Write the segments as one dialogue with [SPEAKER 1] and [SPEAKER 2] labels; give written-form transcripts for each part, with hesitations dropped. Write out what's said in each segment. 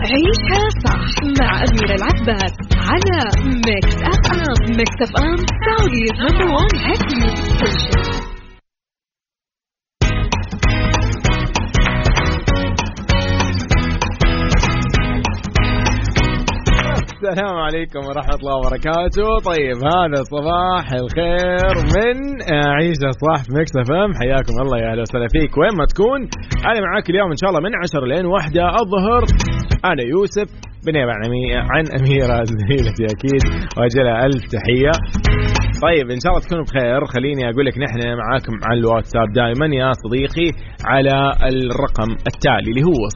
[SPEAKER 1] عيشها صح مع أميرة العباس على ميكس أف أم. ميكس أف أم سعوديز نمبر 1 هيت ميوزك ستيشن.
[SPEAKER 2] السلام عليكم ورحمة الله وبركاته. طيب هذا صباح الخير من عيشة صح في ميكس اف ام. حياكم الله يا أهلا وسهلا فيك وين ما تكون. أنا معاك اليوم إن شاء الله من 10 لين 1 الظهر. أنا يوسف بنيابة عن أميرة زميلتي أكيد وأجلها ألف تحية. طيب إن شاء الله تكونوا بخير. خليني أقول لك نحن معاكم على الواتساب دائما يا صديقي على الرقم التالي اللي هو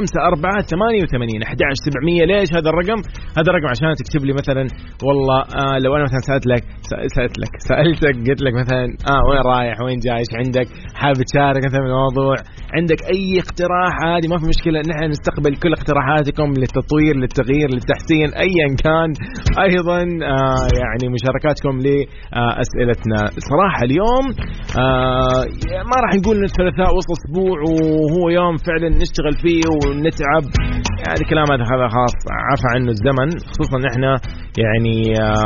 [SPEAKER 2] 0548811700. ليش هذا الرقم؟ هذا الرقم عشان تكتب لي مثلا والله لو أنا مثلا سألتك قلت لك مثلا وين رايح وين جاي ايش عندك، حابب تشارك مثلا الموضوع، عندك أي اقتراح عادي ما في مشكلة. نحن نستقبل كل اقتراحاتكم للتطوير للتغيير للتحسين أيا كان. أيضا يعني مشاركاتكم لأسئلتنا. صراحة اليوم ما راح نقول إن الثلاثاء وسط أسبوع وهو يوم فعلا نشتغل فيه ونتعب، يعني كلام هذا خلاص عفى عنه الزمن، خصوصا إحنا يعني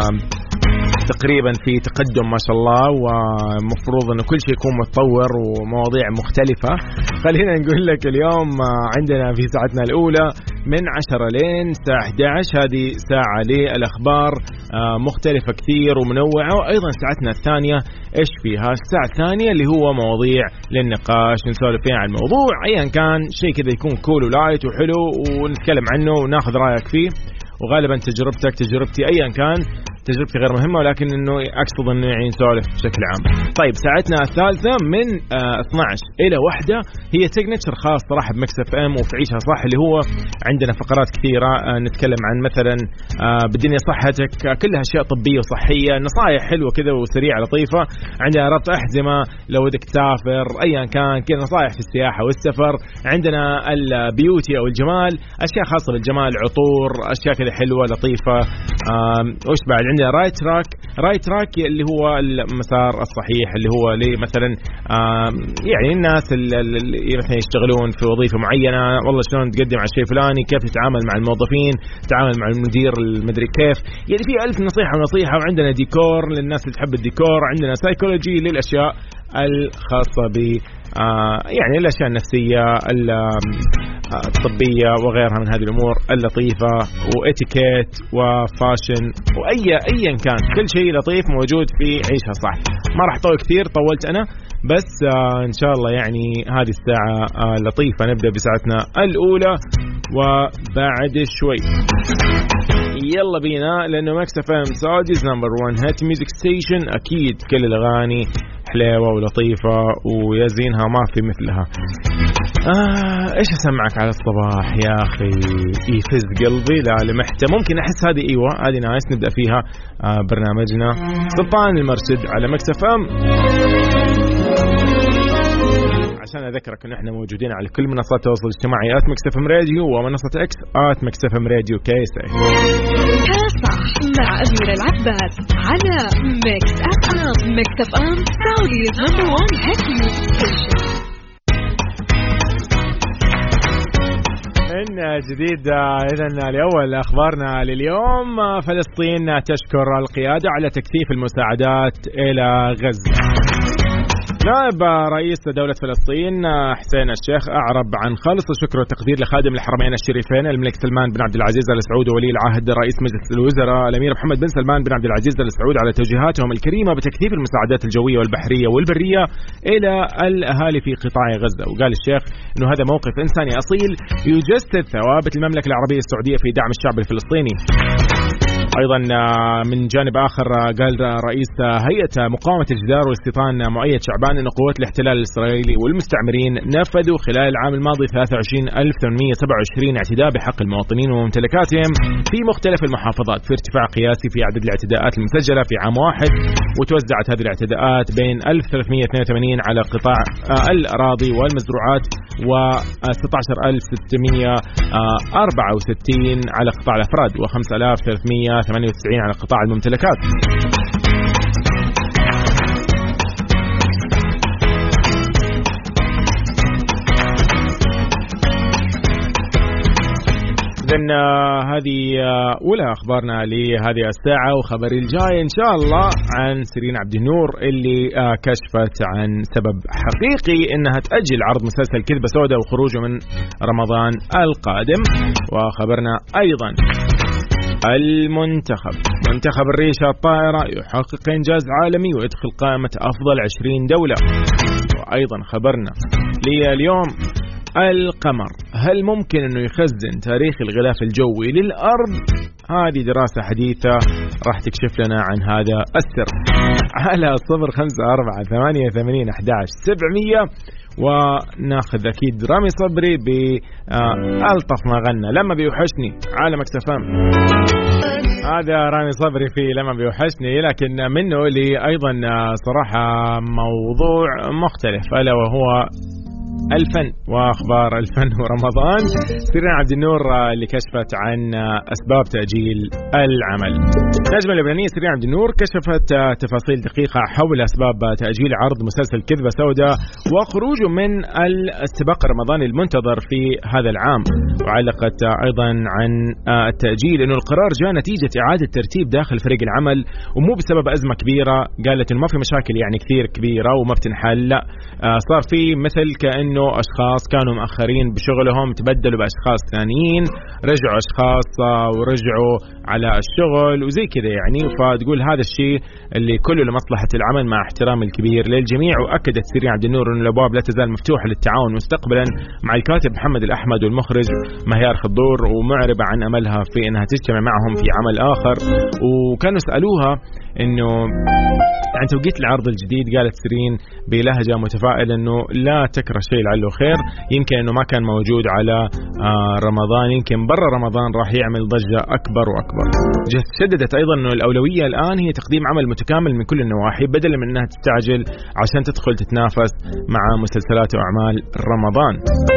[SPEAKER 2] تقريبا في تقدم ما شاء الله ومفروض أنه كل شيء يكون متطور ومواضيع مختلفة. خلينا نقول لك اليوم عندنا في ساعتنا الأولى من 10 لين الساعة 11 هذه ساعة للأخبار مختلفة كثير ومنوعة. وأيضا ساعتنا الثانية إيش فيها؟ الساعة الثانية اللي هو مواضيع للنقاش نسولف فيها عن موضوع أيا كان، شيء كذا يكون كول ولايت وحلو ونتكلم عنه وناخذ رأيك فيه. وغالبا تجربتك تجربتي أيا كان تجربتي غير مهمة، ولكن إنه أقصد إنه يعني نسولف بشكل عام. طيب ساعتنا الثالثة من 12 إلى 1 هي سيجنتشر خاص صراحة بميكس اف ام وفي عيشها صح، اللي هو عندنا فقرات كثيرة نتكلم عن مثلا بالدنيا صحتك، كلها أشياء طبية وصحية، نصائح حلوة كذا وسريعة لطيفة. عندنا ربط أحزمة لو بدك تسافر أيا كان كذا، نصائح في السياحة والسفر. عندنا البيوتي أو الجمال، أشياء خاصة بالجمال، عطور، أشياء كذا حلوة لطيفة. وش بعد عندنا رايت تراك اللي هو المسار الصحيح، اللي هو مثلا يعني الناس اللي مثلا يشتغلون في وظيفة معينة، والله شلون تقدم على الشيء فلاني، كيف تتعامل مع الموظفين، تتعامل مع المدير المدري كيف، يعني في 1000 نصيحة ونصيحة. وعندنا ديكور للناس اللي تحب الديكور، عندنا سايكولوجي للأشياء الخاصة ب يعني الأشياء النفسية الطبية وغيرها من هذه الأمور اللطيفة، وإتيكيت وفاشن وأيا كان كل شيء لطيف موجود في عيشها صح. ما راح طول كثير، طولت أنا بس إن شاء الله يعني هذه الساعة لطيفة. نبدأ بساعتنا الأولى وبعد شوي يلا بينا، لأنه ميكس اف ام سعوديز نمبر 1 هيت ميوزك ستيشن. أكيد كل الأغاني حلوة ولطيفة ويزينها ما في مثلها. إيش أسمعك على الصباح يا أخي يفز قلبي لا لمحته. ممكن أحس هذه هذه نايس. نبدأ فيها برنامجنا سلطان المرشد على ميكس اف ام. عشان أذكرك إن إحنا موجودين على كل منصات التواصل الاجتماعي @ميكس اف ام راديو ومنصة إكس @ميكس اف ام راديو كيسة.
[SPEAKER 1] صح مع أميرة العباس على ميكس اف ام. ميكس اف ام سعوديز نمبر 1 هيت ميوزك ستيشن.
[SPEAKER 2] إن جديد إذن الأول أخبارنا لليوم. فلسطين تشكر القيادة على تكثيف المساعدات إلى غزة. نائب رئيس دولة فلسطين حسين الشيخ أعرب عن خالص الشكر والتقدير لخادم الحرمين الشريفين الملك سلمان بن عبد العزيز آل سعود وولي العهد رئيس مجلس الوزراء الأمير محمد بن سلمان بن عبد العزيز آل سعود على توجيهاتهم الكريمة بتكثيف المساعدات الجوية والبحرية والبرية إلى الأهالي في قطاع غزة. وقال الشيخ إنه هذا موقف إنساني أصيل يجسد ثوابت المملكة العربية السعودية في دعم الشعب الفلسطيني. أيضا من جانب آخر قال رئيس هيئة مقاومة الجدار والاستيطان مؤيد شعبان أن قوات الاحتلال الإسرائيلي والمستعمرين نفذوا خلال العام الماضي 23827 اعتداء بحق المواطنين وممتلكاتهم في مختلف المحافظات، في ارتفاع قياسي في عدد الاعتداءات المسجلة في عام واحد. وتوزعت هذه الاعتداءات بين 1382 على قطاع الأراضي والمزروعات و16664 على قطاع الأفراد و5398 على قطاع الممتلكات. إذن هذه أولى أخبارنا لهذه الساعة، وخبري الجاي إن شاء الله عن سيرين عبد النور اللي كشفت عن سبب حقيقي إنها تأجل عرض مسلسل كذبة سوداء وخروجه من رمضان القادم. وخبرنا أيضا منتخب الريشة الطائرة يحقق إنجاز عالمي ويدخل قائمة أفضل 20 دولة. وأيضا خبرنا اليوم القمر هل ممكن أنه يخزن تاريخ الغلاف الجوي للأرض؟ هذه دراسة حديثة راح تكشف لنا عن هذا السر على 0548811700. وناخذ أكيد رامي صبري بألطف ما غنى لما بيوحشني على مكس اف ام. هذا رامي صبري في لما بيوحشني، لكن منه لي أيضا صراحة موضوع مختلف ألا وهو الفن وأخبار الفن ورمضان. سيرين عبد النور اللي كشفت عن أسباب تأجيل العمل. النجمة اللبنانية سيرين عبد النور كشفت تفاصيل دقيقة حول أسباب تأجيل عرض مسلسل كذبة سوداء وخروجه من السباق الرمضاني المنتظر في هذا العام. وعلقت أيضا عن التأجيل إنه القرار جاء نتيجة إعادة ترتيب داخل فريق العمل ومو بسبب أزمة كبيرة. قالت إنه ما في مشاكل يعني كثير كبيرة وما بتنحل، لا صار في مثل كأنه أشخاص كانوا مأخرين بشغلهم تبدلوا بأشخاص ثانيين، رجعوا أشخاص ورجعوا على الشغل وزي كذا يعني. فتقول هذا الشيء اللي كله لمصلحة العمل مع احترام الكبير للجميع. وأكدت سيرين عبد النور أن الأبواب لا تزال مفتوحة للتعاون مستقبلا مع الكاتب محمد الأحمد والمخرج مهيار خضور، ومعربة عن أملها في أنها تجتمع معهم في عمل آخر. وكانوا سألوها إنه عن توقيت العرض الجديد، قالت سيرين بلهجة متفائلة إنه لا تكره شيء لعله خير، يمكن إنه ما كان موجود على رمضان، يمكن برا رمضان راح يعمل ضجة أكبر وأكبر. شددت أيضا إنه الأولوية الآن هي تقديم عمل متكامل من كل النواحي بدلا من أنها تستعجل عشان تدخل تتنافس مع مسلسلات وأعمال رمضان.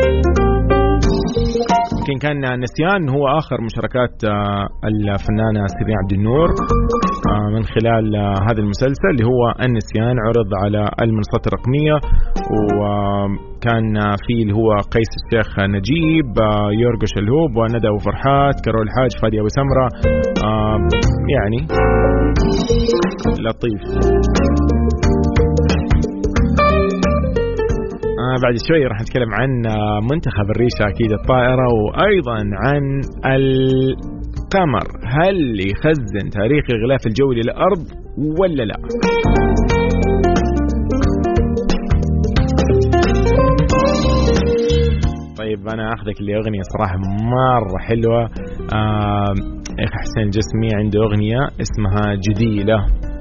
[SPEAKER 2] يمكن كان نسيان هو آخر مشاركات الفنانة سيرين عبد النور من خلال هذا المسلسل اللي هو النسيان، عرض على المنصات الرقمية، وكان فيه اللي هو قيس الشيخ نجيب، يورغو شلهوب، وندى وفرحات، كارول حاج، فادي أبو سمرة. يعني لطيف. بعد شوي راح نتكلم عن منتخب الريشة أكيد الطائرة، وأيضا عن القمر هل يخزن تاريخ الغلاف الجوي للأرض ولا لا. طيب أنا أخذك اللي أغنية صراحة مرة حلوة. أخي حسين الجسمي عنده أغنية اسمها جديلة.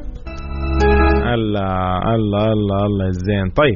[SPEAKER 2] الله الله الله الله زين. طيب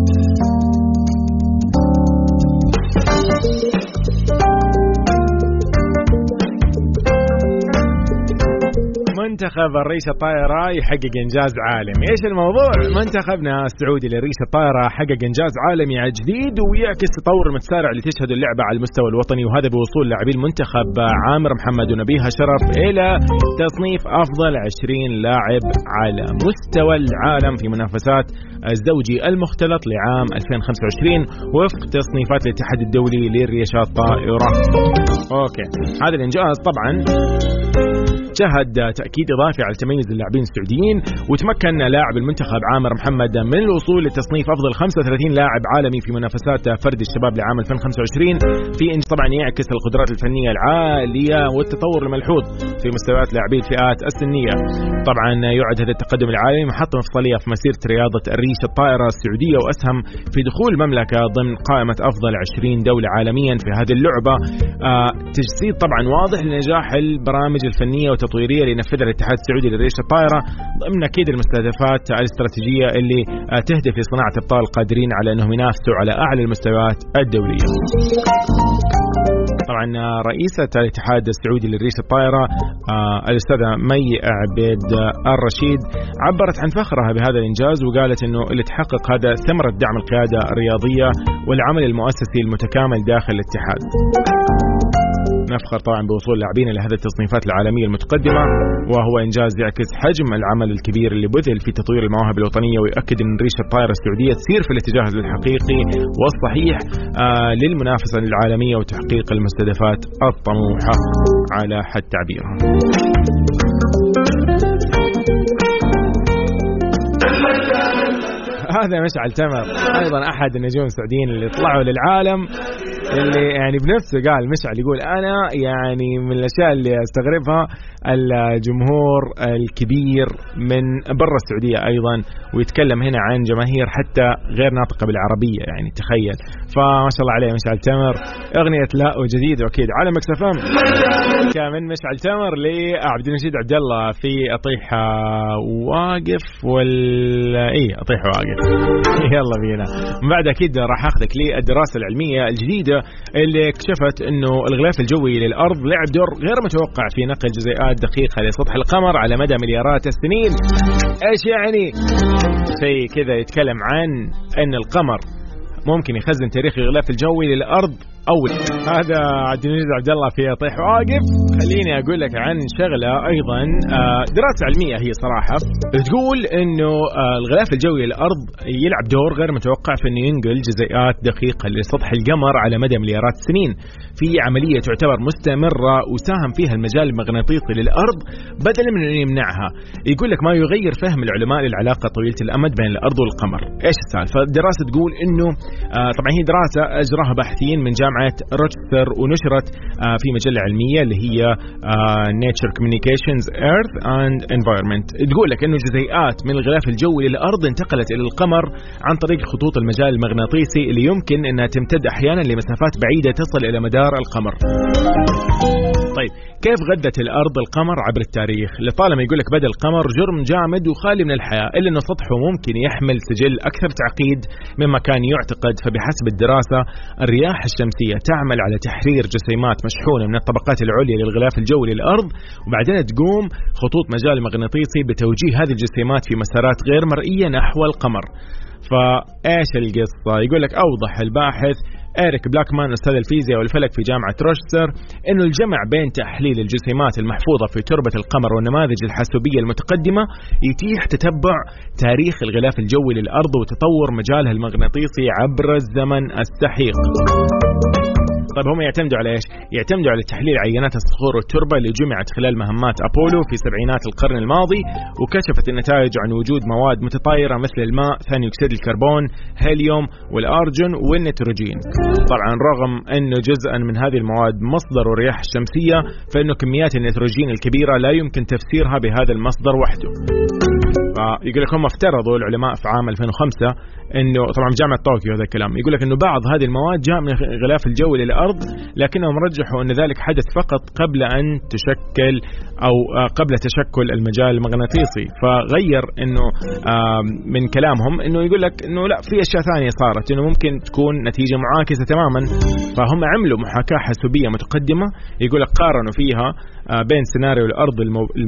[SPEAKER 2] منتخب الريشة الطائرة يحقق إنجاز عالمي. إيش الموضوع؟ منتخبنا السعودي للريشة الطائرة حقق إنجاز عالمي جديد ويعكس تطور المتسارع اللي تشهد اللعبة على المستوى الوطني، وهذا بوصول لاعبي المنتخب عامر محمد ونبيها شرف إلى تصنيف أفضل 20 لاعب على مستوى العالم في منافسات الزوجي المختلط لعام 2025 وفق تصنيفات الاتحاد الدولي للريشات الطائرة. أوكي، هذا الإنجاز طبعا شهد تأكيد إضافي على تميز اللاعبين السعوديين، وتمكن لاعب المنتخب عامر محمد من الوصول لتصنيف أفضل 35 لاعب عالمي في منافسات فرد الشباب لعام 2025 في طبعا يعكس القدرات الفنية العالية والتطور الملحوظ في مستويات لاعبي الفئات السنية. طبعا يعد هذا التقدم العالمي محطة مفصلية في مسيرة رياضة الريشة الطائرة السعودية، وأسهم في دخول المملكة ضمن قائمة أفضل 20 دولة عالميا في هذه اللعبة. تجسيد طبعا واضح لنجاح البرامج الفنية والتطويرية اللي ينفذها الاتحاد السعودي للريشة الطائرة ضمن أكيد المستهدفات الاستراتيجية اللي تهدف لصناعة أبطال قادرين على أنهم ينافسوا على أعلى المستويات الدولية. طبعا رئيسة الاتحاد السعودي للريشة الطائرة الأستاذة مي عبيد الرشيد عبرت عن فخرها بهذا الإنجاز، وقالت إنه اللي تحقق هذا ثمرة دعم القيادة الرياضية والعمل المؤسسي المتكامل داخل الاتحاد. نفخر طبعا بوصول لاعبين لهذه التصنيفات العالمية المتقدمة، وهو إنجاز يعكس حجم العمل الكبير اللي بذل في تطوير المواهب الوطنية، ويؤكد أن ريشة الطائرة السعودية تسير في الاتجاه الحقيقي والصحيح للمنافسة العالمية وتحقيق المستهدفات الطموحة. على حد تعبيرها. هذا مشعل تمر أيضا أحد النجوم السعوديين اللي طلعوا للعالم، اللي يعني بنفسه قال مشعل يقول أنا يعني من الأشياء اللي أستغربها الجمهور الكبير من برا السعودية أيضا، ويتكلم هنا عن جماهير حتى غير ناطقة بالعربية، يعني تخيل. فما شاء الله عليه مشعل تمر. أغنية لا وجديد وأكيد على مكس اف ام كمان مشعل تمر لعبد المجيد عبد الله في أطيح واقف أطيح واقف. يلا بينا من بعد أكيد راح أخذك للدراسة العلمية الجديدة اللي اكتشفت إنه الغلاف الجوي للأرض لعب دور غير متوقع في نقل جزيئات دقيقة لسطح القمر على مدى مليارات السنين. إيش يعني؟ شيء كذا يتكلم عن إن القمر ممكن يخزن تاريخ الغلاف الجوي للأرض. هذا عبد المجيد عبد الله في طيح واقف. خليني أقول لك عن شغلة أيضا، دراسة علمية هي صراحة تقول إنه الغلاف الجوي للأرض يلعب دور غير متوقع في إنه ينقل جزيئات دقيقة لسطح القمر على مدى مليارات السنين في عملية تعتبر مستمرة وساهم فيها المجال المغناطيسي للأرض بدلا من أن يمنعها. يقول لك ما يغير فهم العلماء للعلاقة طويلة الأمد بين الأرض والقمر. إيش السالفة؟ الدراسة تقول إنه طبعا هي دراسة أجراها باحثين من جامعة روتشستر ونشرت في مجلة علمية اللي هي Nature Communications Earth and Environment. تقول لك إنه جزيئات من الغلاف الجوي للأرض انتقلت إلى القمر عن طريق خطوط المجال المغناطيسي اللي يمكن أنها تمتد أحيانا لمسافات بعيدة تصل إلى مدار القمر. طيب كيف غدت الأرض القمر عبر التاريخ؟ لطالما يقول لك بدأ القمر جرم جامد وخالي من الحياة، إلا أنه سطحه ممكن يحمل سجل أكثر تعقيد مما كان يعتقد. فبحسب الدراسة الرياح الشمسية تعمل على تحرير جسيمات مشحونة من الطبقات العليا للغلاف الجوي للأرض، وبعدين تقوم خطوط مجال مغناطيسي بتوجيه هذه الجسيمات في مسارات غير مرئية نحو القمر. فإيش القصة؟ يقول لك أوضح الباحث إيريك بلاكمان أستاذ الفيزياء والفلك في جامعة روشستر إنه الجمع بين تحليل الجسيمات المحفوظة في تربة القمر والنماذج الحاسوبية المتقدمة يتيح تتبع تاريخ الغلاف الجوي للأرض وتطور مجالها المغناطيسي عبر الزمن السحيق. طيب هم يعتمدوا على إيش؟ يعتمدوا على تحليل عينات الصخور والتربة اللي جمعت خلال مهمات أبولو في سبعينات القرن الماضي، وكشفت النتائج عن وجود مواد متطايرة مثل الماء، ثاني أكسيد الكربون، هيليوم والأرجون والنيتروجين. طبعا رغم أنه جزءا من هذه المواد مصدر الرياح الشمسية، فإنه كميات النيتروجين الكبيرة لا يمكن تفسيرها بهذا المصدر وحده. فيقول لك هم افترضوا العلماء في عام 2005 انه طبعا جامعة طوكيو هذا الكلام، يقول لك انه بعض هذه المواد جاء من الغلاف الجوي للأرض، لكنهم رجحوا ان ذلك حدث فقط قبل ان تشكل او قبل تشكل المجال المغناطيسي. فغير انه من كلامهم انه يقول لك انه لا، في اشياء ثانية صارت انه ممكن تكون نتيجة معاكسة تماما. فهم عملوا محاكاة حاسوبية متقدمة، يقول لك قارنوا فيها بين سيناريو الأرض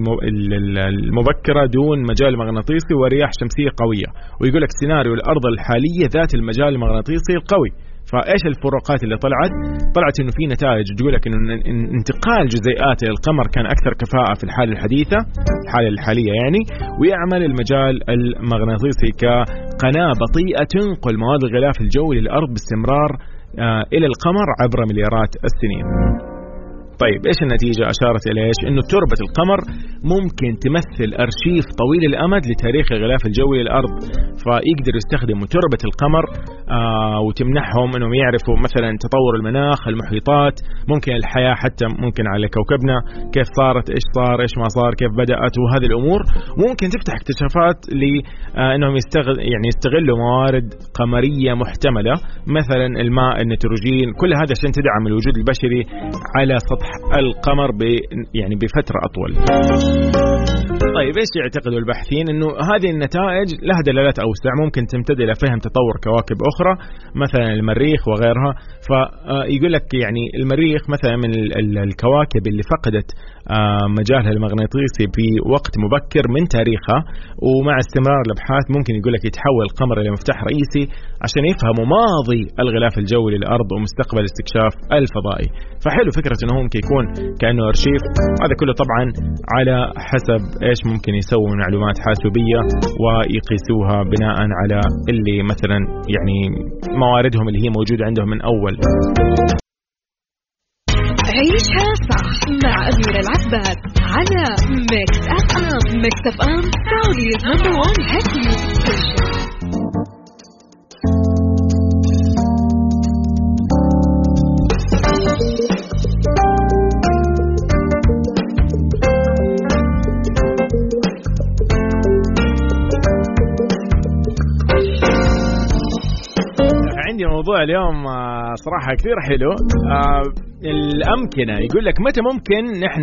[SPEAKER 2] المبكرة دون مجال مغناطيسي ورياح شمسية قوية، ويقول لك سيناريو الأرض الحالية ذات المجال المغناطيسي القوي. فإيش الفروقات اللي طلعت إنه في نتائج تقول لك إنه انتقال جزيئات إلى القمر كان أكثر كفاءة في الحالة الحديثة، الحالة الحالية يعني، ويعمل المجال المغناطيسي كقناة بطيئة تنقل مواد الغلاف الجوي للأرض باستمرار إلى القمر عبر مليارات السنين. طيب إيش النتيجة؟ أشارت إلى إيش؟ إنه تربة القمر ممكن تمثل أرشيف طويل الأمد لتاريخ الغلاف الجوي للأرض، فيقدروا يستخدموا تربة القمر وتمنحهم إنهم يعرفوا مثلا تطور المناخ، المحيطات، ممكن الحياة حتى ممكن على كوكبنا كيف صارت، إيش صار، إيش ما صار، كيف بدأت، وهذه الأمور ممكن تفتح اكتشافات لأنهم يستغلوا موارد قمرية محتملة مثلا الماء، النيتروجين، كل هذا عشان تدعم الوجود البشري على سطح القمر بفترة أطول. طيب إيش يعتقدوا الباحثين؟ إنه هذه النتائج لها دلالات أوسع ممكن تمتد إلى فهم تطور كواكب أخرى مثلا المريخ وغيرها. فيقول لك يعني المريخ مثلا من الكواكب اللي فقدت مجالها المغناطيسي في وقت مبكر من تاريخها، ومع استمرار الأبحاث ممكن يقول لك يتحول القمر إلى مفتاح رئيسي عشان يفهموا ماضي الغلاف الجوي للأرض ومستقبل استكشاف الفضائي. فحلو فكرة إنه ممكن يكون كأنه أرشيف. هذا كله طبعا على حسب إيش ممكن يسووا معلومات حاسوبية ويقيسوها بناء على اللي مثلا يعني مواردهم اللي هي موجودة عندهم من أول.
[SPEAKER 1] عيشها صح مع العباس على ميكس اف ام. ميكس اف ام سعوديز نمبر 1 هيت ميوزك ستيشن.
[SPEAKER 2] عندي موضوع اليوم صراحة كثير حلو. الأمكنة، يقول لك متى ممكن نحن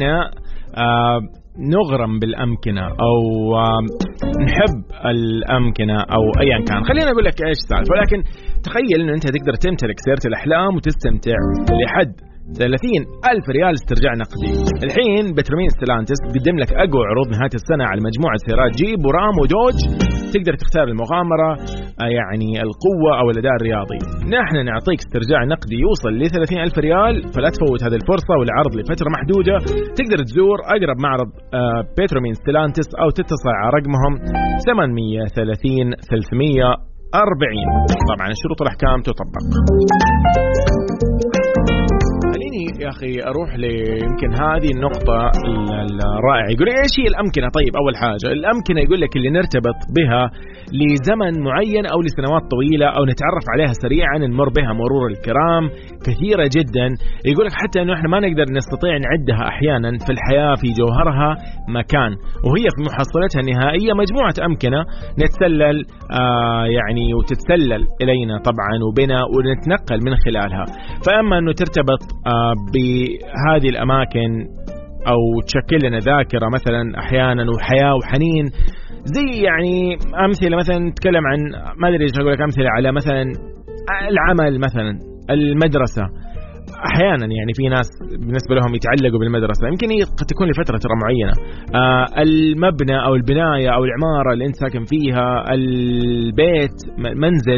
[SPEAKER 2] نغرم بالأمكنة أو نحب الأمكنة أو أيا كان. خلينا أقول لك إيش السالفة، ولكن تخيل إنه أنت تقدر تمتلك سيارة الأحلام وتستمتع لحد 30,000 ريال استرجاع نقدي. الحين بترومين ستيلانتس تقدم لك أقوى عروض نهاية السنة على مجموعة سيارات جيب ورام ودوج. تقدر تختار المغامرة، يعني القوة أو الأداء الرياضي. نحن نعطيك استرجاع نقدي يوصل ل 30,000 ريال، فلا تفوت هذه الفرصة والعرض لفترة محدودة. تقدر تزور أقرب معرض بترومين ستيلانتس أو تتصل على رقمهم 830 340. طبعا الشروط والأحكام تطبق. يا أخي أروح يمكن هذه النقطة الرائعة. يقول إيش هي الأمكنة؟ طيب أول حاجة الأمكنة يقول لك اللي نرتبط بها لزمن معين أو لسنوات طويلة أو نتعرف عليها سريعا، نمر بها مرور الكرام كثيرة جدا. يقول لك حتى أنه إحنا ما نقدر نستطيع نعدها أحيانا في الحياة في جوهرها مكان، وهي في محصلتها النهائية مجموعة أمكنة نتسلل يعني وتتسلل إلينا طبعا وبنا ونتنقل من خلالها. فأما أنه ترتبط بهذه الأماكن أو تشكل لنا ذاكرة مثلا أحيانا وحياة وحنين، زي يعني أمثلة مثلا نتكلم عن ما أدري إيش أقول لك، أمثلة على مثلا العمل مثلا المدرسة. أحيانا يعني في ناس بالنسبة لهم يتعلقوا بالمدرسة، يمكن هي قد تكون لفترة ترى معينة. المبنى أو البناية أو العمارة اللي أنت ساكن فيها، البيت، منزل.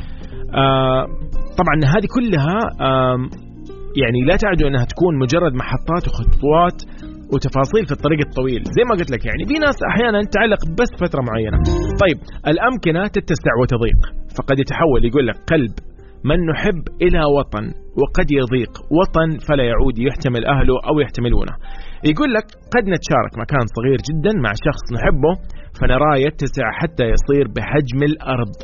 [SPEAKER 2] طبعا هذه كلها يعني لا تعد أنها تكون مجرد محطات وخطوات وتفاصيل في الطريق الطويل. زي ما قلت لك يعني في ناس أحيانا تعلق بس فترة معينة. طيب الأمكنة تتسع وتضيق، فقد يتحول يقول لك قلب من نحب إلى وطن، وقد يضيق وطن فلا يعود يحتمل أهله أو يحتملونه. يقول لك قد نتشارك مكان صغير جدا مع شخص نحبه فنراه يتسع حتى يصير بحجم الأرض.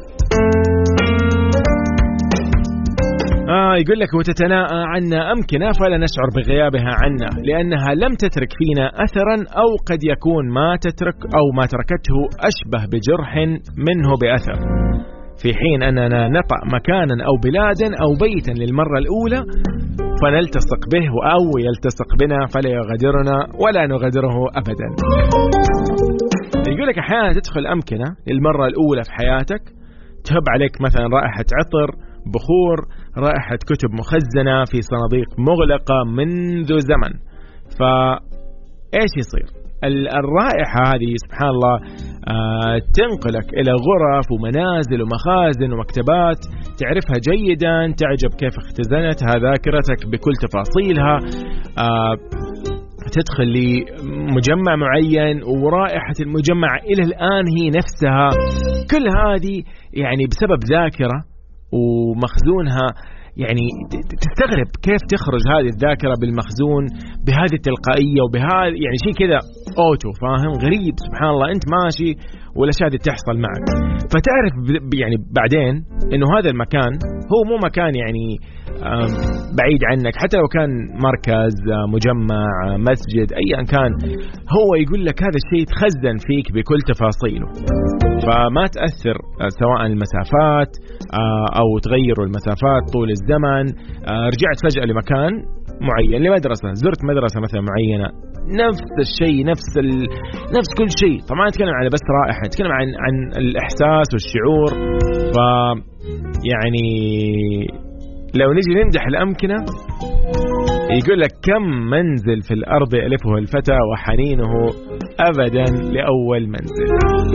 [SPEAKER 2] يقول لك وتتناءى عنا أمكنة فلا نشعر بغيابها عنا لأنها لم تترك فينا أثرا، أو قد يكون ما تركته أشبه بجرح منه بأثر، في حين أننا نطأ مكانا أو بلادا أو بيتا للمرة الأولى فنلتصق به أو يلتصق بنا فلا يغادرنا ولا نغادره أبدا. يقول لك أحيانا تدخل أمكنة للمرة الأولى في حياتك، تهب عليك مثلا رائحة عطر، بخور، رائحة كتب مخزنة في صناديق مغلقة منذ زمن. فإيش يصير؟ الرائحة هذه سبحان الله تنقلك إلى غرف ومنازل ومخازن ومكتبات تعرفها جيدا، تعجب كيف اختزنتها ذاكرتك بكل تفاصيلها. تدخل لمجمع معين ورائحة المجمع إلى الآن هي نفسها. كل هذه يعني بسبب ذاكرة ومخزونها. يعني تستغرب كيف تخرج هذه الذاكرة بالمخزون بهذه التلقائية وبهذا يعني شيء كذا أوتو، فاهم؟ غريب سبحان الله، أنت ماشي والأشياء هذه تحصل معك. فتعرف يعني بعدين إنه هذا المكان هو مو مكان يعني بعيد عنك، حتى لو كان مركز، مجمع، مسجد، أيا كان، هو يقول لك هذا الشيء تخزن فيك بكل تفاصيله. فما تأثر سواء المسافات أو تغيروا المسافات طول الزمن. رجعت فجأة لمكان معين، لمدرسة، زرت مدرسة مثلا معينة، نفس الشيء، نفس كل شيء. طبعا نتكلم على بس رائحة، نتكلم عن الإحساس والشعور. ف يعني لو نجي نمدح الأمكنة يقول لك كم منزل في الأرض يألفه الفتى وحنينه أبدا لأول منزل.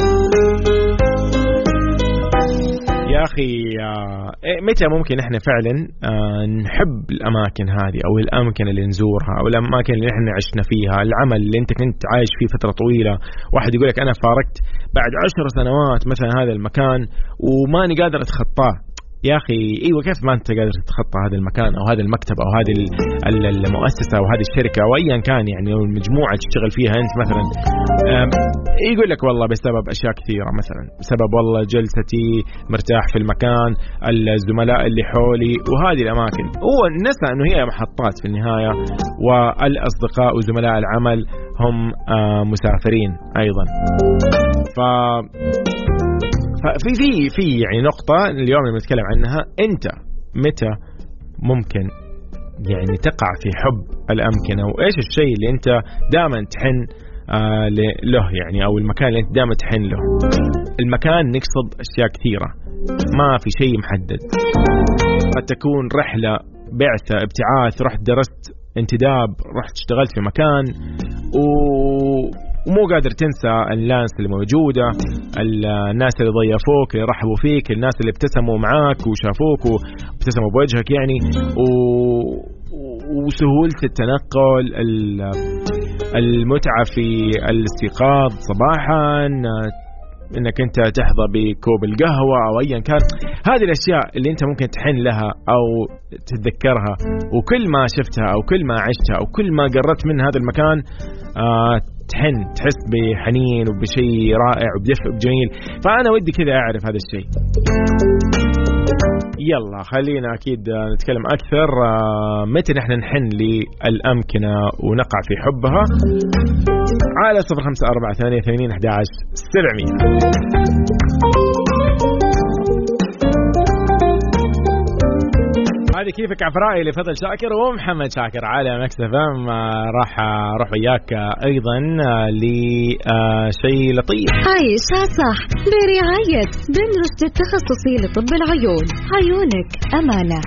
[SPEAKER 2] يا أخي متى ممكن إحنا فعلا نحب الأماكن هذه أو الأماكن اللي نزورها أو الأماكن اللي إحنا عشنا فيها، العمل اللي أنت كنت عايش فيه فترة طويلة، واحد يقول لك أنا فارقت بعد 10 سنوات مثلا هذا المكان وماني قادر أتخطاه. يا أخي أيوة كيف ما أنت قادر تتخطى هذا المكان أو هذا المكتب أو هذه المؤسسة أو هذه الشركة أو أيا كان يعني أو المجموعة تشتغل فيها أنت مثلا، يقول لك والله بسبب أشياء كثيرة، مثلا بسبب والله جلستي مرتاح في المكان، الزملاء اللي حولي وهذه الأماكن. هو نسى أنه هي محطات في النهاية، والأصدقاء وزملاء العمل هم مسافرين أيضا. في يعني نقطة اليوم اللي بنتكلم عنها، أنت متى ممكن يعني تقع في حب الأمكنة، وإيش الشيء اللي أنت دائما تحن له يعني، أو المكان اللي أنت دائما تحن له. المكان نقصد أشياء كثيرة، ما في شيء محدد. قد تكون رحلة، بعثة، ابتعاث، رحت درست انتداب، رحت اشتغلت في مكان ومو قادر تنسى الناس اللي موجودة، الناس اللي ضيفوك، اللي رحبوا فيك، الناس اللي ابتسموا معاك وشافوك وابتسموا بوجهك يعني، وسهولة التنقل، المتعة في الاستيقاظ صباحا، انك انت تحظى بكوب القهوة او ايا كان. هذه الاشياء اللي انت ممكن تحن لها او تتذكرها، وكل ما شفتها او كل ما عشتها او كل ما قربت من هذا المكان تحس بحنين وبشيء رائع وبدفء جميل. فانا ودي كذا اعرف هذا الشيء. يلا خلينا أكيد نتكلم أكثر متى نحن نحن للأمكنة ونقع في حبها على 0548811700. هذه كيفك عفرائي لفضل شاكر ومحمد شاكر على مكس اف ام. راح اروح وياك ايضا لشيء لطيف.
[SPEAKER 1] عيشها صح برعاية بن رشد التخصصي لطب العيون. عيونك أمانة.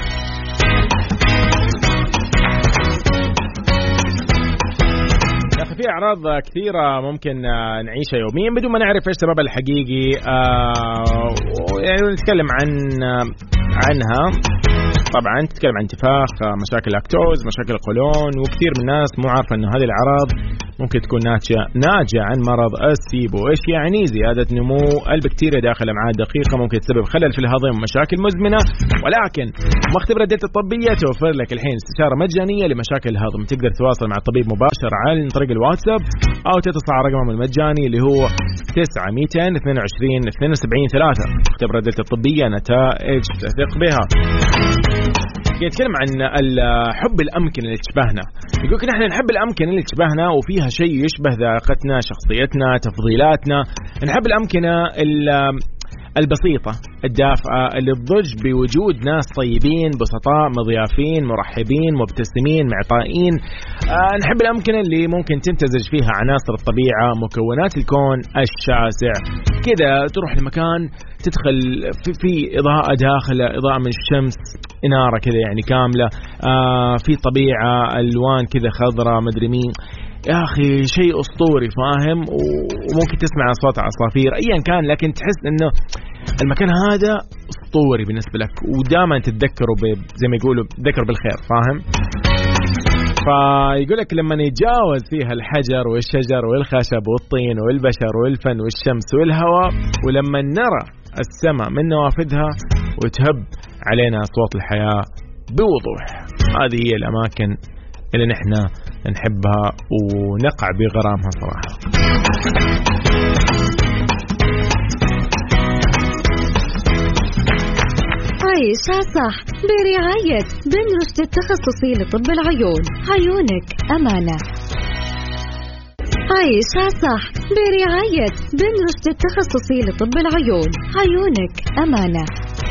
[SPEAKER 2] في أعراض كثيرة ممكن نعيشها يوميا بدون ما نعرف إيش سببها الحقيقي، يعني نتكلم عنها. طبعا تتكلم عن انتفاخ، مشاكل لاكتوز، مشاكل القولون، وكثير من الناس مو عارفة إنه هذه الأعراض ممكن تكون ناتجة عن مرض السيبو. إيش يعني؟ زيادة نمو البكتيريا داخل الأمعاء الدقيقة ممكن تسبب خلل في الهضم ومشاكل مزمنة. ولكن مختبرات دلتا الطبية توفر لك الحين استشارة مجانية لمشاكل الهضم. تقدر تتواصل مع الطبيب مباشر عن طريق الواتساب أو تتصل على رقمهم المجاني اللي هو 9-222-72-3. مختبرات دلتا الطبية، نتائج تثق بها. يتكلم عن حب الأمكنة اللي تشبهنا. يقول لك نحن نحب الأمكنة اللي تشبهنا وفيها شيء يشبه ذائقتنا، شخصيتنا، تفضيلاتنا. نحب الأمكنة البسيطة الدافئة اللي تضج بوجود ناس طيبين بسطاء مضيافين مرحبين مبتسمين معطائين. نحب الأمكنة اللي ممكن تمتزج فيها عناصر الطبيعة، مكونات الكون الشاسع. كذا تروح لمكان تدخل في إضاءة داخله، إضاءة من الشمس، إنارة كذا يعني كاملة، في طبيعة ألوان كذا خضراء مدري مين. يا أخي شيء أسطوري، فاهم؟ وممكن تسمع أصوات عصافير أيا كان، لكن تحس إنه المكان هذا أسطوري بالنسبة لك، ودائما تتذكره زي ما يقولوا تذكر بالخير، فاهم؟ فيقول لك لما يتجاوز فيها الحجر والشجر والخشب والطين والبشر والفن والشمس والهواء، ولما نرى السماء من نوافذها وتهب علينا أصوات الحياة بوضوح. هذه هي الأماكن اللي نحن نحبها ونقع بغرامها صراحة.
[SPEAKER 1] عيشها صح برعاية بن رشد التخصصي لطب العيون. عيونك أمانة. عيشها صح برعاية بن رشد التخصصي لطب العيون. عيونك أمانة.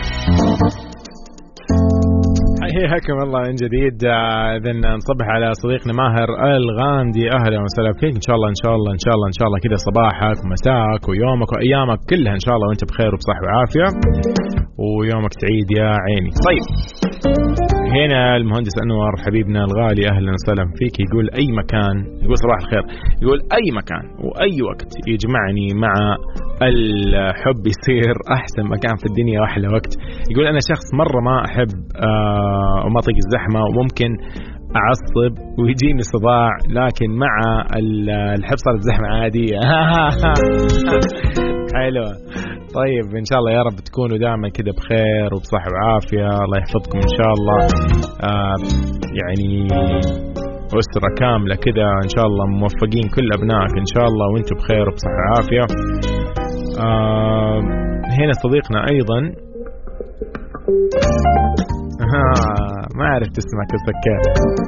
[SPEAKER 2] حياكم الله من جديد. إذن نصبح على صديقنا ماهر الغامدي. أهلا وسهلا فيك. إن شاء الله إن شاء الله إن شاء الله إن شاء الله كذا صباحك ومساك ويومك وأيامك كلها إن شاء الله وأنت بخير وبصحة وعافية ويومك سعيد يا عيني. طيب هنا المهندس أنور حبيبنا الغالي أهلا وسهلا فيك. يقول أي مكان، يقول صباح الخير، يقول أي مكان وأي وقت يجمعني مع الحب يصير أحسن مكان في الدنيا وأحلى وقت. يقول أنا شخص مرة ما أحب وما أطيق الزحمة وممكن أعصب ويجيني صداع، لكن مع الحب صارت زحمة عادية. حلوة. طيب إن شاء الله يا رب تكونوا دائما كده بخير وبصحة وعافية. الله يحفظكم إن شاء الله. يعني أسرة كاملة كده إن شاء الله، موفقين كل أبنائك إن شاء الله وأنتم بخير وبصحة وعافية. هنا صديقنا أيضا ما عرفت اسمك السكات.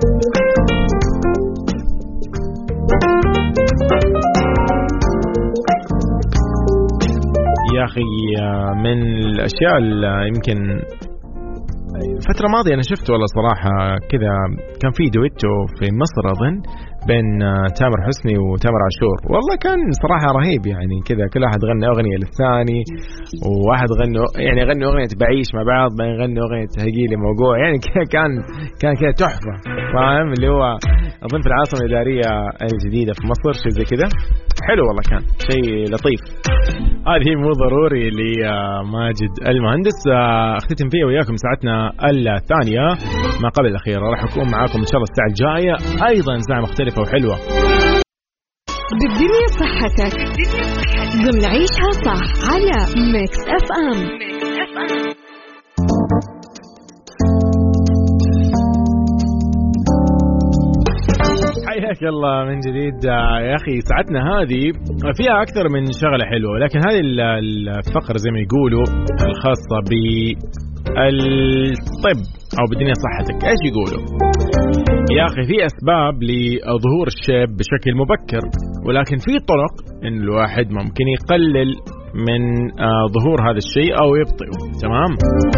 [SPEAKER 2] يا أخي من الأشياء اللي يمكن فترة ماضية أنا شفته والله صراحة كذا، كان في دويتو في مصر أظن بين تامر حسني وتامر عاشور، والله كان صراحة رهيب يعني كذا، كل واحد غنى أغنية للثاني، وواحد غنى أغنية بعيش مع بعض، بعدين غنى أغنية هيجيلي موجوع، يعني كان كذا تحفة، فاهم اللي هو أظن في العاصمة الإدارية الجديدة في مصر شيء زي كذا، حلو والله، كان شيء لطيف. هذه مو ضروري لماجد المهندس. اختتم فيها وياكم ساعتنا الثانية ما قبل الأخيرة، راح أكون معاكم إن شاء الله الساعة الجاية أيضا ساعة مختلفة وحلوة.
[SPEAKER 1] بالدنيا صحتك ضمن عيشها صح على ميكس اف ام.
[SPEAKER 2] حياك الله من جديد يا أخي. ساعتنا هذه فيها أكثر من شغلة حلوة، لكن هذه الفقرة زي ما يقولوا الخاصة بالطب أو بالدنيا صحتك. إيش يقولوا يا أخي؟ في أسباب لظهور الشيب بشكل مبكر، ولكن في طرق إن الواحد ممكن يقلل من ظهور هذا الشيء أو يبطئه. تمام؟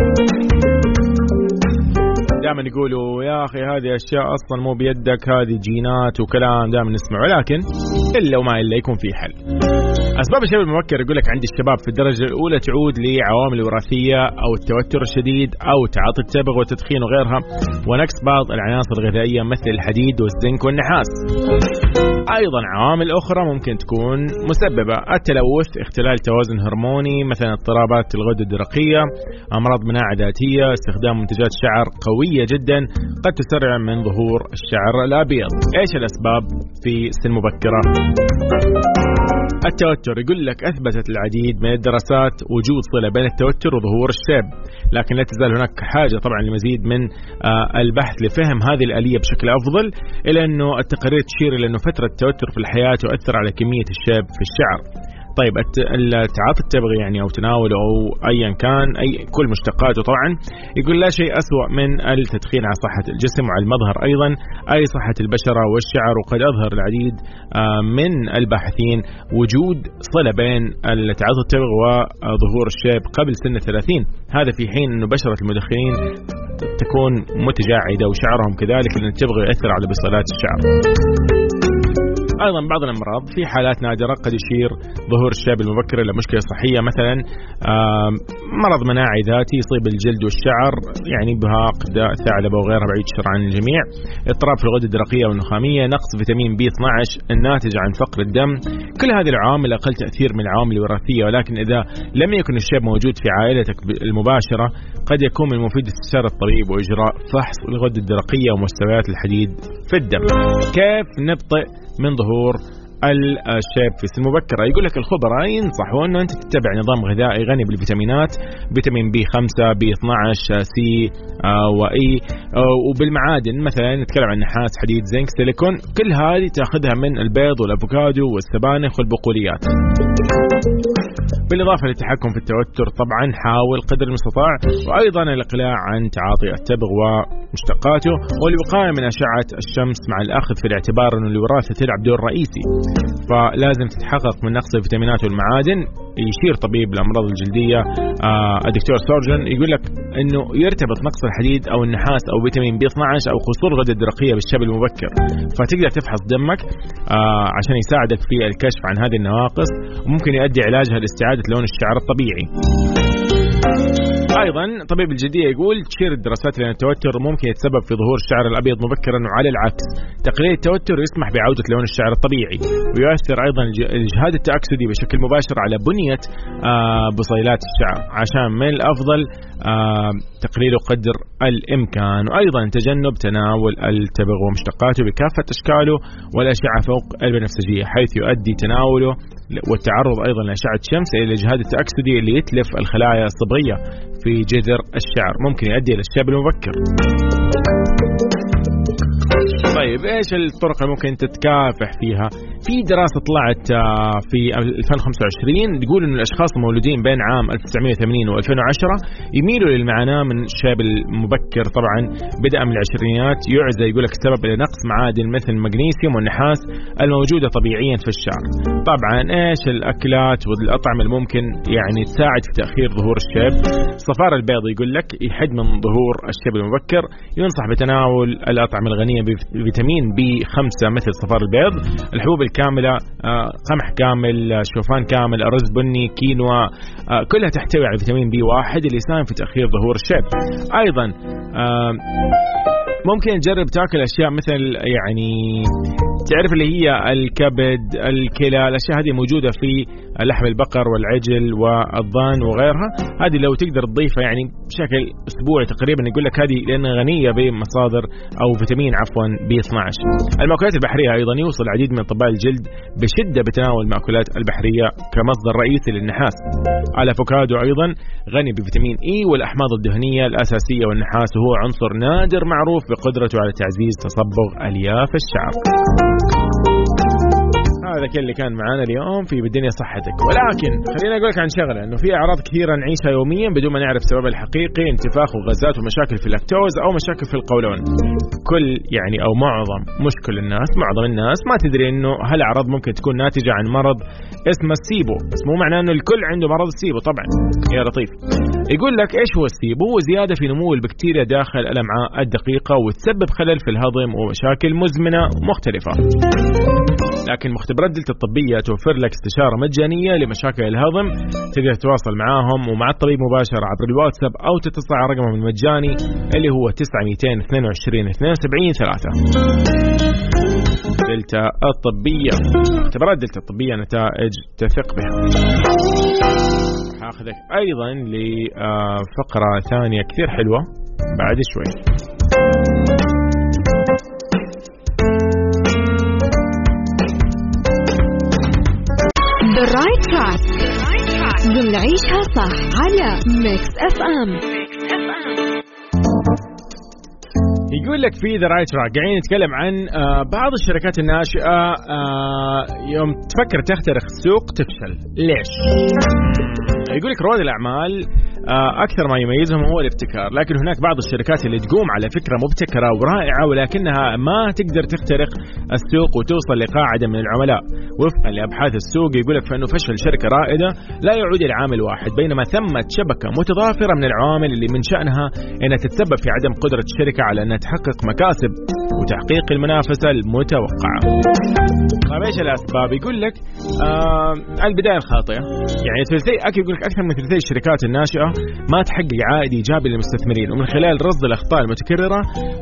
[SPEAKER 2] دائما يقولوا يا أخي هذه أشياء أصلا مو بيدك، هذه جينات وكلام دائما نسمعه، ولكن إلا وما إلا يكون في حل. أسباب الشيب المبكر يقول لك عند الشباب في الدرجة الأولى تعود لعوامل وراثية أو التوتر الشديد أو تعاطي التبغ والتدخين وغيرها، ونقص بعض العناصر الغذائية مثل الحديد والزنك والنحاس. أيضا عوامل أخرى ممكن تكون مسببة: التلوث، اختلال توازن هرموني، مثلا اضطرابات الغدة الدرقية، أمراض مناعة ذاتية، استخدام منتجات شعر قوية جدا قد تسرع من ظهور الشعر الأبيض. إيش الأسباب في سن مبكرة؟ التوتر، يقول لك أثبتت العديد من الدراسات وجود صلة بين التوتر وظهور الشيب، لكن لا تزال هناك حاجة طبعا لمزيد من البحث لفهم هذه الآلية بشكل أفضل، إلى أنه التقارير تشير إلى أنه فترة التوتر في الحياة تؤثر على كمية الشيب في الشعر. طيب التعاطي التبغي يعني أو تناوله أو أيا كان أي كل مشتقاته طبعا، يقول لا شيء أسوأ من التدخين على صحة الجسم وعلى المظهر أيضا، أي صحة البشرة والشعر. وقد أظهر العديد من الباحثين وجود صلة بين التعاطي التبغي وظهور الشيب قبل سن 30، هذا في حين أنه بشرة المدخنين تكون متجاعدة وشعرهم كذلك، لأن التبغي يؤثر على بصيلات الشعر. أيضا بعض الأمراض في حالات نادرة قد يشير ظهور الشيب المبكر إلى مشكلة صحية، مثلا مرض مناعي ذاتي يصيب الجلد والشعر، يعني بهاق، ثعلبة وغيرها بعيد الشر عن الجميع، اضطراب في الغدة الدرقية والنخامية، نقص فيتامين B12 الناتج عن فقر الدم. كل هذه العوامل أقل تأثير من العوامل الوراثية، ولكن إذا لم يكن الشيب موجود في عائلتك المباشرة قد يكون من المفيد استشارة الطبيب وإجراء فحص الغدة الدرقية ومستويات الحديد في الدم. كيف نبطئ من ظهور الشيب في سن مبكرة؟ يقول لك الخبراء ينصحوا أنه أنت تتبع نظام غذائي غني بالفيتامينات، فيتامين B5، B12، C وإي، وبالمعادن مثلا نتكلم عن نحاس، حديد، زنك، سيليكون، كل هذه تأخذها من البيض والأفوكادو والسبانخ والبقوليات. بالإضافة للتحكم في التوتر طبعا حاول قدر المستطاع، وأيضا الإقلاع عن تعاطي التبغ ومشتقاته، والوقاية من أشعة الشمس مع الأخذ في الاعتبار أنه الوراثة تلعب دور رئيسي، فلازم تتحقق من نقص الفيتامينات والمعادن. يشير طبيب الأمراض الجلدية الدكتور سورجن يقول لك أنه يرتبط نقص الحديد أو النحاس أو فيتامين B12 أو قصور الغدة الدرقية بالشيب المبكر، فتقدر تفحص دمك عشان يساعدك في الكشف عن هذه النواقص، وممكن يؤدي علاجها لاستعادة لون الشعر الطبيعي. أيضا طبيب الجلدية يقول تشير الدراسات لأن التوتر ممكن يتسبب في ظهور الشعر الأبيض مبكرا، وعلى العكس تقليل التوتر يسمح بعودة لون الشعر الطبيعي، ويؤثر أيضا الإجهاد التأكسدي بشكل مباشر على بنية بصيلات الشعر، عشان من الأفضل تقليل قدر الإمكان. وأيضا تجنب تناول التبغ ومشتقاته بكافة أشكاله والأشعة فوق البنفسجية، حيث يؤدي تناوله والتعرض أيضا لأشعة الشمس إلى الإجهاد التأكسدي اللي يتلف الخلايا الصبغية في جذر الشعر، ممكن يؤدي إلى الشيب المبكر. طيب إيش الطرق اللي ممكن تتكافح فيها؟ في دراسة طلعت في 2025 تقول إن الأشخاص المولودين بين عام 1980 و2010 يميلوا للمعاناة من الشيب المبكر طبعا بدءا من العشرينيات، يعزى يقول لك السبب لنقص معادن مثل المغنيسيوم والنحاس الموجودة طبيعيا في الشعر. طبعا إيش الأكلات والأطعمة اللي ممكن يعني تساعد في تأخير ظهور الشيب؟ صفار البيض يقول لك يحد من ظهور الشيب المبكر، ينصح بتناول الأطعمة الغنية بفيتامين B5 مثل صفار البيض، الحبوب الكاملة، قمح كامل، شوفان كامل، أرز بني، كينوا، كلها تحتوي على فيتامين B1 اللي يساهم في تأخير ظهور الشيب. أيضا ممكن تجرب تاكل أشياء مثل يعني تعرف اللي هي الكبد، الكلى، الأشياء هذه موجودة في لحم البقر والعجل والضان وغيرها، هذه لو تقدر تضيفها يعني بشكل أسبوعي تقريبا، يقول لك هذه لأنها غنية بمصادر أو فيتامين B12. المأكولات البحرية أيضا يوصل العديد من أطباء الجلد بشدة بتناول المأكولات البحرية كمصدر رئيسي للنحاس. الأفوكادو أيضا غني بفيتامين E والأحماض الدهنية الأساسية والنحاس، وهو عنصر نادر معروف بقدرته على تعزيز تصبغ ألياف الشعر. هذا كل اللي كان معانا اليوم في بالدنيا صحتك. ولكن خلينا أقول لك عن شغلة، إنه في أعراض كثيرة نعيشها يوميا بدون ما نعرف سبب الحقيقي، انتفاخ وغازات ومشاكل في اللاكتوز أو مشاكل في القولون. كل يعني أو مش كل الناس، معظم الناس ما تدري إنه هالأعراض ممكن تكون ناتجة عن مرض اسمه السيبو، بس مو معناه إنه الكل عنده مرض السيبو طبعا يا لطيف. يقول لك إيش هو السيبو؟ هو زيادة في نمو البكتيريا داخل الأمعاء الدقيقة وتسبب خلل في الهضم ومشاكل مزمنة مختلفة. لكن مختبرات دلتا الطبية توفر لك استشارة مجانية لمشاكل الهضم، تقدر تتواصل معاهم ومع الطبيب مباشرة عبر الواتساب أو تتصل على رقمهم المجاني اللي هو 922-72-73. دلتا الطبية، اختبارات دلتا الطبية نتائج تثق بها. هاخذك أيضا لفقرة ثانية كثير حلوة بعد شوي.
[SPEAKER 1] The right track نعيشها صح على ميكس اف ام.
[SPEAKER 2] يقول لك في ذا رايت تراك قاعدين نتكلم عن بعض الشركات الناشئة يوم تفكر تخترق السوق تفشل. ليش؟ يقول لك رواد الأعمال أكثر ما يميزهم هو الابتكار، لكن هناك بعض الشركات اللي تقوم على فكرة مبتكرة ورائعة ولكنها ما تقدر تخترق السوق وتوصل لقاعدة من العملاء. وفقا لأبحاث السوق يقول لك فإنه فشل شركة رائدة لا يعود إلى عامل واحد، بينما ثمة شبكة متضافرة من العوامل اللي من شأنها أنها تتسبب في عدم قدرة الشركة على أنها تحقق مكاسب وتحقيق المنافسة المتوقعة. طيب ايش الأسباب؟ يقول لك البداية الخاطئة، يعني يقول لك أكثر من ثلثي الشركات الناشئة ما تحقق عائد إيجابي للمستثمرين، ومن خلال رصد الأخطاء المتكررة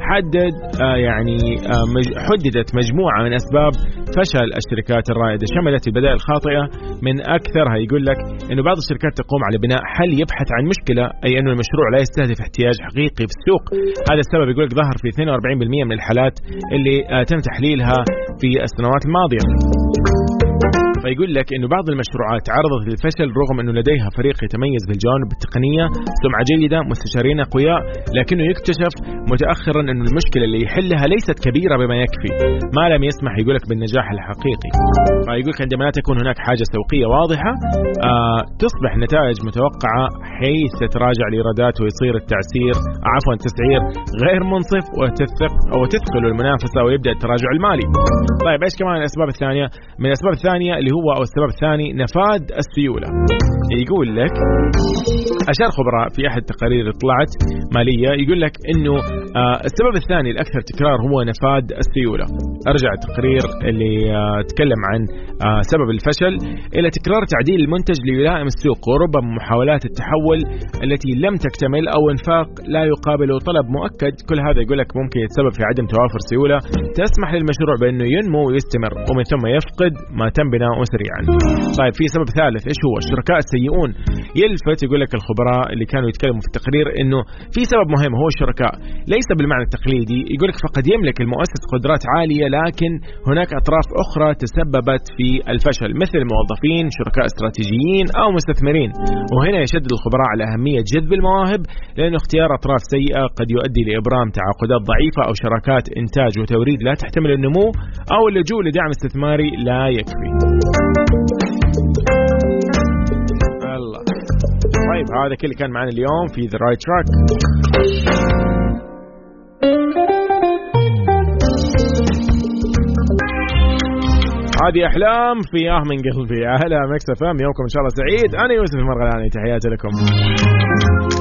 [SPEAKER 2] حددت مجموعة من أسباب فشل الشركات الرائدة، شملت البداية الخاطئة من أكثرها. يقول لك إنه بعض الشركات تقوم على بناء حل يبحث عن مشكلة، أي أنه المشروع لا يستهدف احتياج حقيقي في السوق. هذا السبب يقول لك ظهر في 42% من الحالات اللي تم تحليلها في السنوات الماضية. فيقول لك إنه بعض المشروعات تعرضت للفشل رغم إنه لديها فريق يتميز بالجوانب التقنية، سمعة جيدة، مستشارين أقوياء، لكنه يكتشف متأخرا إنه المشكلة اللي يحلها ليست كبيرة بما يكفي، ما لم يسمح يقول لك بالنجاح الحقيقي. فيقول لك عندما لا تكون هناك حاجة سوقية واضحة تصبح النتائج متوقعة، حيث تتراجع الإيرادات ويصير التسعير غير منصف وتثقل المنافسة ويبدأ التراجع المالي. طيب ايش كمان الأسباب الثانية؟ من الأسباب الثانية اللي هو أو السبب الثاني نفاذ السيولة. يقول لك أشار خبراء في أحد التقارير اللي طلعت مالية، يقول لك إنه السبب الثاني الأكثر تكرار هو نفاذ السيولة. أرجع التقرير اللي تكلم عن سبب الفشل إلى تكرار تعديل المنتج ليلائم السوق، وربما محاولات التحول التي لم تكتمل أو انفاق لا يقابل طلب مؤكد. كل هذا يقول لك ممكن يتسبب في عدم توافر سيولة تسمح للمشروع بأنه ينمو ويستمر، ومن ثم يفقد ما تم بناؤه سريعا. طيب في سبب ثالث، إيش هو؟ الشركاء السيئون. يلفت يقول لك الخبراء اللي كانوا يتكلموا في التقرير إنه في سبب مهم هو الشركاء، ليس بالمعنى التقليدي. يقول لك فقد يملك المؤسس قدرات عالية، لكن هناك أطراف أخرى تسببت في الفشل مثل موظفين، شركاء استراتيجيين أو مستثمرين. وهنا يشدد الخبراء على أهمية جذب المواهب، لأن اختيار أطراف سيئة قد يؤدي لإبرام تعاقدات ضعيفة أو شراكات إنتاج وتوريد لا تحتمل النمو، أو اللجوء لدعم استثماري لا يكفي. الله. طيب هذا كل كان معنا اليوم في The Right Track. هذه أحلام في من قلبي على ميكس اف ام. يومكم إن شاء الله سعيد. أنا يوسف المرغلاني، تحياتي لكم.